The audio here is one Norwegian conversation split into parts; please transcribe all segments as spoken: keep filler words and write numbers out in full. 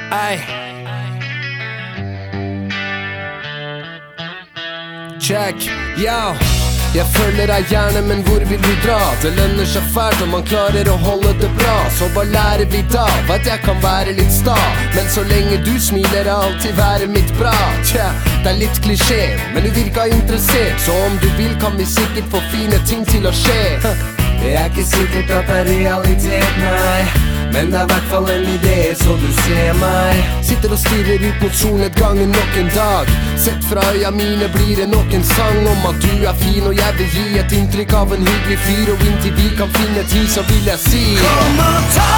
Ei. Check, yo. Jeg følger deg gjerne, men hvor vil du dra? Det lønner seg fælt om man klarer å holde det bra. Så hva lærer vi da? At jeg kan være litt sta, men så lenge du smiler er alltid være mitt bra. Tja, det er litt klisjé, men du virker interessert. Så om du vil kan vi sikkert få fine ting til å skje. Det er ikke sikkert at det er realitet, nei, men det er i hvert fall en idé, så du ser meg. Sitter og stirrer ut mot solnedgangen nok en dag. Sett fra øya mine blir det nok en sang om at du er fin, og jeg vil gi et inntrykk av en hyggelig fyr. Og inntil vi kan finne tid, så vil jeg si: kom og ta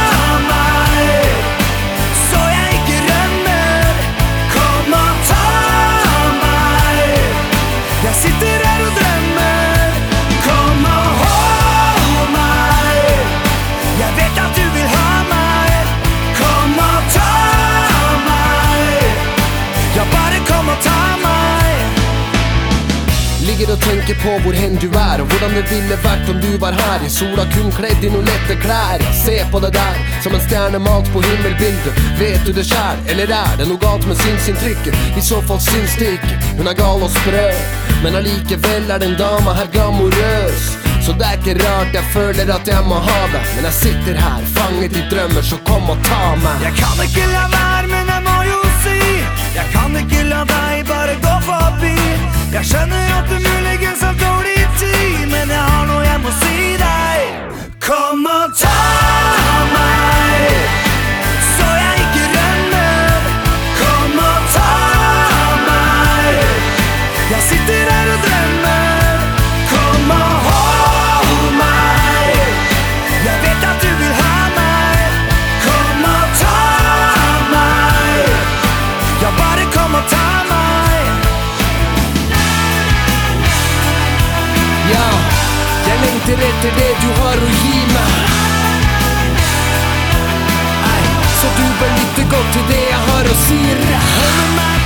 meg, så jeg ikke rømmer. Kom og ta meg, jeg sitter her og drømmer. Kom og hold meg, jeg vet at du vil ha meg. Kom og ta meg, ja, bare kom og ta meg. Ligger og tenker på hvor hen du er, og hvordan det ville vært om du var her i sola, kun kledd i noen lette klær. Jeg ser på det der som en stjerne malt på himmelbildet. Vet du det selv, eller er det noe galt med synsinntrykket? I så fall syns det ikke, hun er gal og sprø, men allikevel er den dama her glamorøs. Så det er ikke rart jeg føler at jeg må ha deg, men jeg sitter her, fanget i drømmer, så kom og ta meg. Jeg kan ikke la være, men jeg må jo si, jeg kan ikke la deg bare gå forbi. Jeg skjønner at du muligens har dårlig tid, men jeg har noe jeg må si deg. Kom og ta meg, så jeg ikke rømmer. Kom og ta meg, jeg sitter her og drømmer. Kom og hold meg, jeg vet at du vil ha meg. Kom og ta meg, ja, bare kom og ta meg. Ja, jeg lengter etter det du har å gi meg. Ei, så du bør lytte godt til det jeg har å si. Hold med meg.